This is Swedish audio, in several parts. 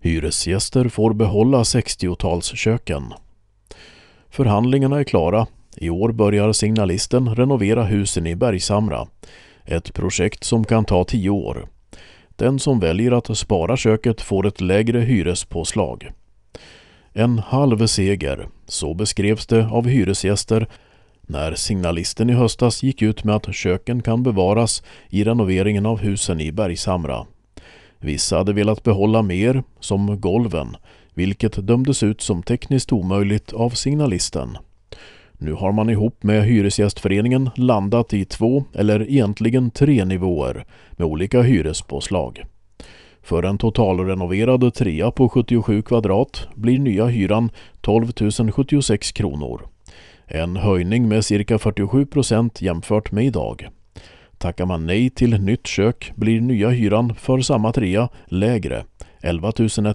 Hyresgäster får behålla 60-talsköken. Förhandlingarna är klara. I år börjar Signalisten renovera husen i Bergshamra. Ett projekt som kan ta 10 år. Den som väljer att spara köket får ett lägre hyrespåslag. En halv seger, så beskrevs det av hyresgäster när Signalisten i höstas gick ut med att köken kan bevaras i renoveringen av husen i Bergshamra. Vissa hade velat behålla mer, som golven, vilket dömdes ut som tekniskt omöjligt av Signalisten. Nu har man ihop med Hyresgästföreningen landat i 2 eller egentligen 3 nivåer med olika hyrespåslag. För en totalrenoverad 3 på 77 kvadrat blir nya hyran 12 076 kronor. En höjning med cirka 47% jämfört med idag. Tackar man nej till nytt kök blir nya hyran för samma 3 lägre, 11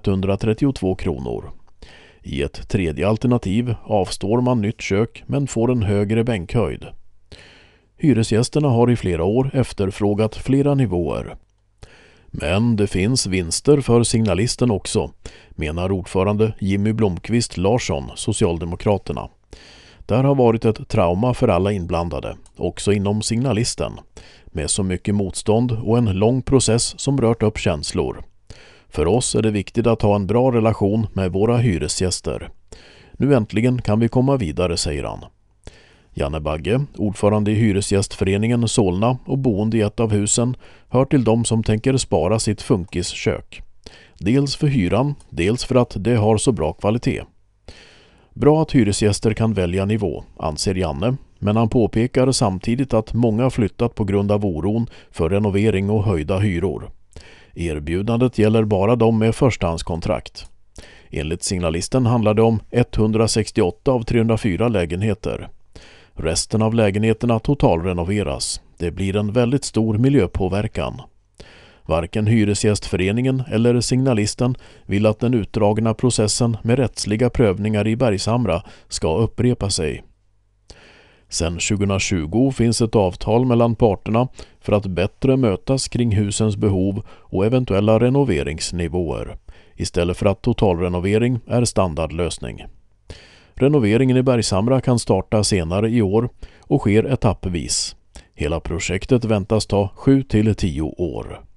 132 kronor. I ett tredje alternativ avstår man nytt kök men får en högre bänkhöjd. Hyresgästerna har i flera år efterfrågat flera nivåer. Men det finns vinster för Signalisten också, menar ordförande Jimmy Blomqvist Larsson, Socialdemokraterna. Där har varit ett trauma för alla inblandade, också inom Signalisten, med så mycket motstånd och en lång process som rört upp känslor. För oss är det viktigt att ha en bra relation med våra hyresgäster. Nu äntligen kan vi komma vidare, säger han. Janne Bagge, ordförande i Hyresgästföreningen Solna och boende i ett av husen, hör till dem som tänker spara sitt funkiskök. Dels för hyran, dels för att det har så bra kvalitet. Bra att hyresgäster kan välja nivå, anser Janne, men han påpekar samtidigt att många flyttat på grund av oron för renovering och höjda hyror. Erbjudandet gäller bara de med förstahandskontrakt. Enligt Signalisten handlar det om 168 av 304 lägenheter. Resten av lägenheterna totalrenoveras. Det blir en väldigt stor miljöpåverkan. Varken Hyresgästföreningen eller Signalisten vill att den utdragna processen med rättsliga prövningar i Bergshamra ska upprepa sig. Sedan 2020 finns ett avtal mellan parterna för att bättre mötas kring husens behov och eventuella renoveringsnivåer, istället för att totalrenovering är standardlösning. Renoveringen i Bergshamra kan starta senare i år och sker etappvis. Hela projektet väntas ta 7 till 10 år.